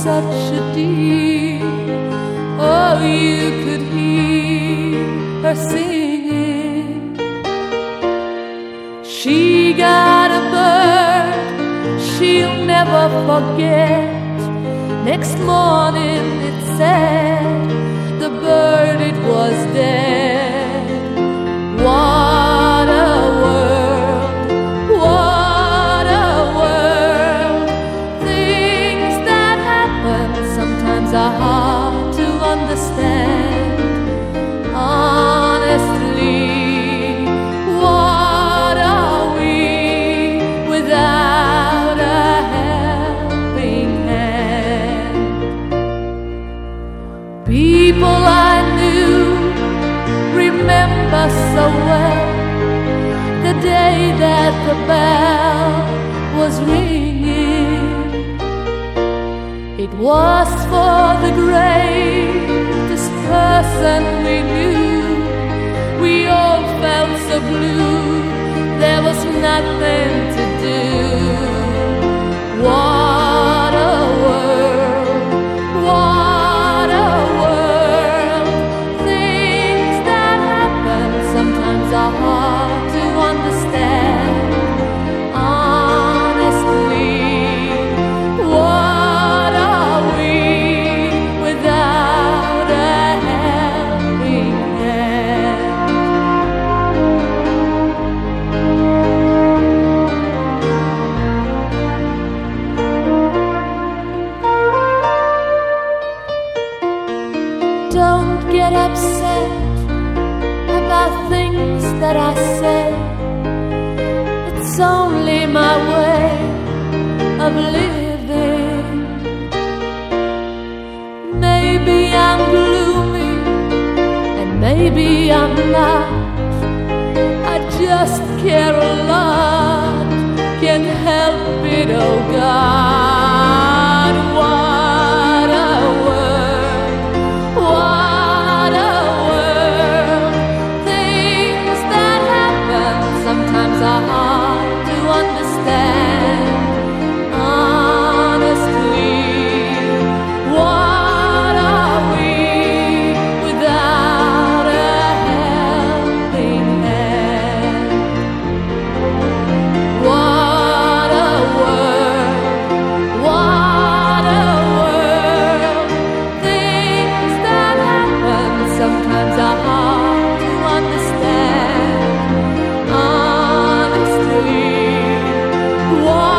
such a dear. Oh, you could hear her singing. She got a bird she'll never forget. Next morning it said the bird, it was dead. What a world, what a world. Things that happen sometimes are hard to understand. Honestly, what are we without a helping hand? People I knew remember so well the day that the bell was ringing. It was for the greatest person we knew. We all felt so blue, there was nothing to do. What a world, what a world. Things that happen sometimes are hard to understand. Honestly, what are we without a helping hand? Don't get upset about things that I say. It's only my way of living. Maybe I'm gloomy and maybe I'm not. I just care a lot, can't help it, oh God. What a world, what a world. Things that happen sometimes are hard to understand. Honestly, what are we without a helping hand? What a world, what a world. Things that happen sometimes are hard to understand. Honestly, what